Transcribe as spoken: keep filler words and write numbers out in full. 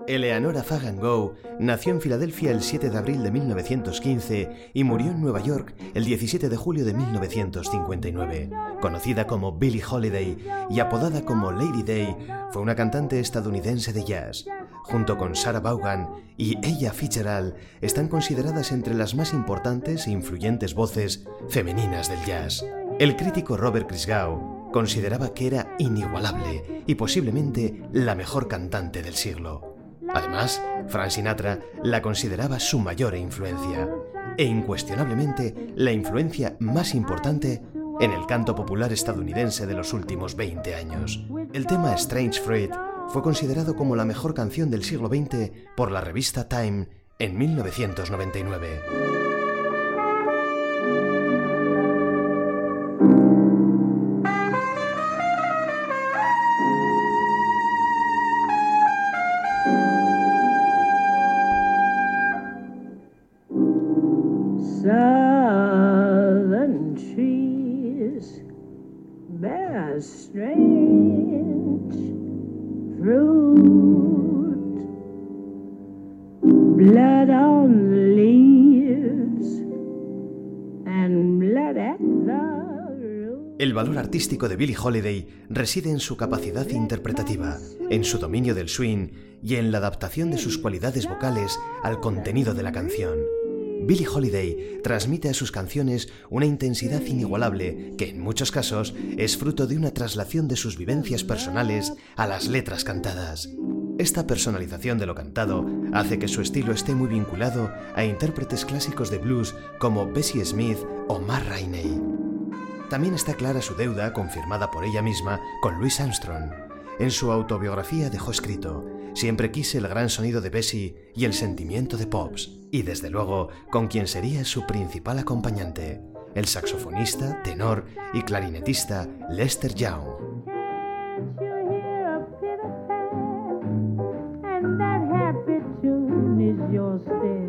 Eleanora Fagan-Gough nació en Filadelfia el siete de abril de mil novecientos quince y murió en Nueva York el diecisiete de julio de mil novecientos cincuenta y nueve. Conocida como Billie Holiday y apodada como Lady Day, fue una cantante estadounidense de jazz. Junto con Sarah Vaughan y Ella Fitzgerald, están consideradas entre las más importantes e influyentes voces femeninas del jazz. El crítico Robert Christgau consideraba que era inigualable y posiblemente la mejor cantante del siglo. Además, Frank Sinatra la consideraba su mayor influencia, e incuestionablemente la influencia más importante en el canto popular estadounidense de los últimos veinte años. El tema Strange Fruit fue considerado como la mejor canción del siglo veinte por la revista Time en mil novecientos noventa y nueve. Southern trees bear strange fruit, blood on the leaves and blood at the root. El valor artístico de Billie Holiday reside en su capacidad interpretativa, en su dominio del swing y en la adaptación de sus cualidades vocales al contenido de la canción. Billie Holiday transmite a sus canciones una intensidad inigualable que en muchos casos es fruto de una traslación de sus vivencias personales a las letras cantadas. Esta personalización de lo cantado hace que su estilo esté muy vinculado a intérpretes clásicos de blues como Bessie Smith o Ma Rainey. También está clara su deuda, confirmada por ella misma, con Louis Armstrong. En su autobiografía dejó escrito: «Siempre quise el gran sonido de Bessie y el sentimiento de Pops», y desde luego con quien sería su principal acompañante, el saxofonista, tenor y clarinetista Lester Young. And that happy tune is your step.